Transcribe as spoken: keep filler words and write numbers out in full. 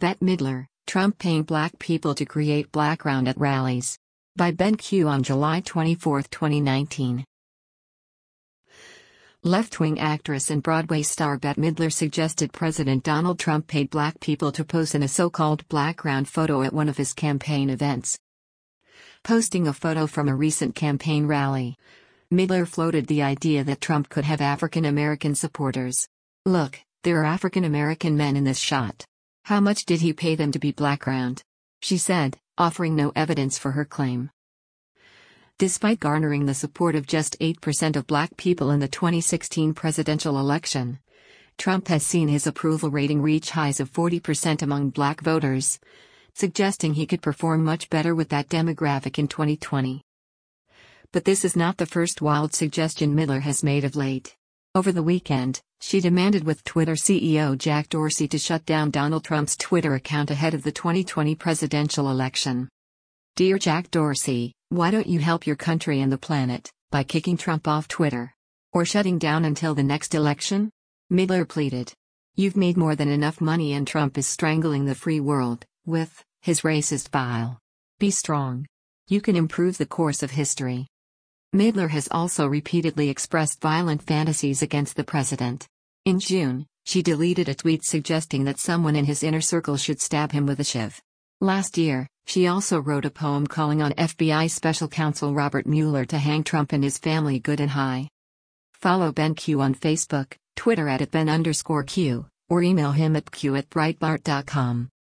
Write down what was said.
Bette Midler, Trump paying black people to create blackground at rallies. By Ben Q on July twenty-fourth, twenty nineteen. Left-wing actress and Broadway star Bette Midler suggested President Donald Trump paid black people to pose in a so-called blackground photo at one of his campaign events. Posting a photo from a recent campaign rally, Midler floated the idea that Trump could have African American supporters. "Look, there are African American men in this shot. How much did he pay them to be blackground?" she said, offering no evidence for her claim. Despite garnering the support of just eight percent of black people in the twenty sixteen presidential election, Trump has seen his approval rating reach highs of forty percent among black voters, suggesting he could perform much better with that demographic in twenty twenty. But this is not the first wild suggestion Midler has made of late. Over the weekend, she demanded with Twitter C E O Jack Dorsey to shut down Donald Trump's Twitter account ahead of the twenty twenty presidential election. "Dear Jack Dorsey, why don't you help your country and the planet by kicking Trump off Twitter? Or shutting down until the next election?" Midler pleaded. "You've made more than enough money and Trump is strangling the free world with his racist bile. Be strong. You can improve the course of history." Midler has also repeatedly expressed violent fantasies against the president. In June, she deleted a tweet suggesting that someone in his inner circle should stab him with a shiv. Last year, she also wrote a poem calling on F B I Special Counsel Robert Mueller to hang Trump and his family good and high. Follow Ben Q on Facebook, Twitter at Ben underscore Q, or email him at q at breitbart dot com.